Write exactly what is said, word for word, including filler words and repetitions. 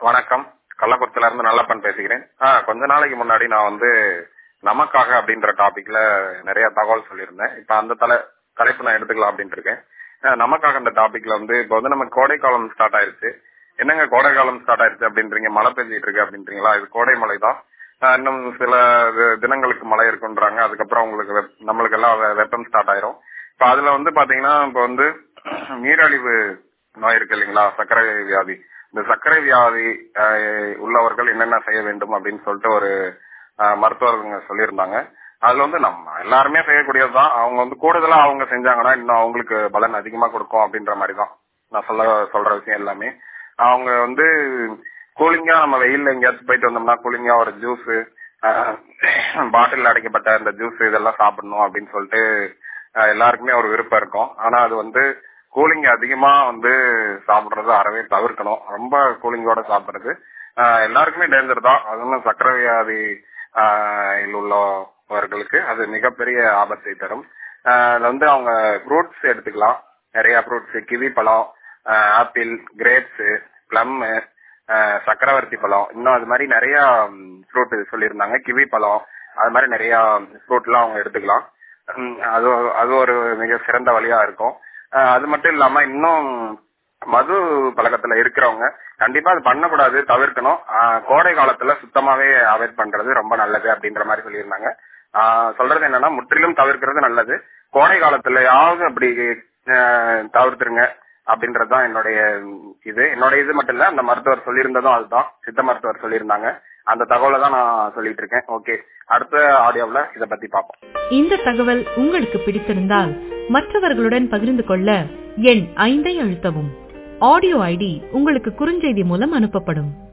வணக்கம். கள்ளக்குறிச்சில இருந்து நல்லப்பன் பேசுகிறேன். ஆ, கொஞ்ச நாளைக்கு முன்னாடி நான் வந்து நமக்காக அப்படின்ற டாபிக்ல நிறைய தகவல் சொல்லியிருந்தேன். இப்ப அந்த தலை தலைப்பு நான் எடுத்துக்கலாம் அப்படின்ட்டு இருக்கேன். ஆ, நமக்காக அந்த டாபிக்ல வந்து இப்போ வந்து நம்ம கோடை காலம் ஸ்டார்ட் ஆயிருச்சு. என்னங்க கோடை காலம் ஸ்டார்ட் ஆயிருச்சு அப்படின்றீங்க, மழை பெஞ்சிட்டு இருக்கு அப்படின்றீங்களா? இது கோடை மழை தான். ஆ, இன்னும் சில தி- தினங்களுக்கு மழை இருக்குன்றாங்க. அதுக்கப்புறம் உங்களுக்கு வெப்- நம்மளுக்கு எல்லாம் வெ- வெப்பம் ஸ்டார்ட் ஆயிரும். இப்ப அதுல வந்து பாத்தீங்கன்னா இப்போ வந்து நீரழிவு நோய் இருக்கு இல்லைங்களா, சர்க்கரை வியாதி. இந்த சர்க்கரை வியாதி ஆஹ், உள்ளவர்கள் என்னென்ன செய்ய வேண்டும் அப்படின்னு சொல்லிட்டு ஒரு ஆஹ், மருத்துவர்கள் சொல்லியிருந்தாங்க. அதுல வந்து நம்ம எல்லாருமே செய்யக்கூடியதுதான். அவங்க வந்து கூடுதலா அவங்க செஞ்சாங்கன்னா இன்னும் அவங்களுக்கு பலன் அதிகமா கொடுக்கும் அப்படின்ற மாதிரி தான் நான் சொல்ல சொல்ற விஷயம் எல்லாமே. அவங்க வந்து கூலிங்கா நம்ம வெயில்ல எங்கேயாச்சும் போயிட்டு வந்தோம்னா கூலிங்கா ஒரு ஜூஸ், பாட்டில் அடைக்கப்பட்ட இந்த ஜூஸ் இதெல்லாம் சாப்பிடணும் அப்படின்னு சொல்லிட்டு ஆஹ், எல்லாருக்குமே ஒரு விருப்பம் இருக்கும். ஆனா அது வந்து கூலிங் அதிகமா வந்து சாப்பிடுறது அறவே தவிர்க்கணும். ரொம்ப கூலிங்கோட சாப்பிடுறது ஆஹ், எல்லாருக்குமே டேஞ்சர் தான். அது ஒன்றும் சர்க்கரை வியாதி ஆஹ், இல் உள்ளவர்களுக்கு அது மிகப்பெரிய ஆபத்தை தரும். ஆஹ், அதுல வந்து அவங்க ஃப்ரூட்ஸ் எடுத்துக்கலாம். நிறைய ஃப்ரூட்ஸ், கிவி பழம், ஆப்பிள், கிரேப்ஸ், பிளம், சக்கரவர்த்தி பழம், இன்னும் அது மாதிரி நிறைய ஃப்ரூட் சொல்லியிருந்தாங்க. கிவி பழம், அது மாதிரி நிறைய ஃப்ரூட் எல்லாம் அவங்க எடுத்துக்கலாம். ம், அது அது ஒரு மிக சிறந்த வழியா இருக்கும். ஆஹ், அது மட்டும் இல்லாம இன்னும் மது பழக்கத்துல இருக்கிறவங்க கண்டிப்பா அது பண்ணக்கூடாது, தவிர்க்கணும். ஆஹ், கோடை காலத்துல சுத்தமாவே அவாய்ட் பண்றது ரொம்ப நல்லது அப்படின்ற மாதிரி சொல்லியிருந்தாங்க. ஆஹ், சொல்றது என்னன்னா முற்றிலும் தவிர்க்கிறது நல்லது. கோடை காலத்துலயாவது அப்படி ஆஹ், தவிர்த்துருங்க அப்படின்றதுதான் என்னுடைய இது. என்னோட இது மட்டும் இல்ல, அந்த மருத்துவர் சொல்லியிருந்ததும் அதுதான், சித்த மருத்துவர் சொல்லியிருந்தாங்க. அந்த தகவலை தான் நான் சொல்லிட்டு இருக்கேன். ஓகே, அடுத்த ஆடியோவில் இதை பத்தி பார்ப்போம். இந்த தகவல் உங்களுக்கு பிடித்திருந்தால் மற்றவர்களுடன் பகிர்ந்து கொள்ள எண் ஐந்தை அழுத்தவும். ஆடியோ ஐடி உங்களுக்கு குறுஞ்செய்தி மூலம் அனுப்பப்படும்.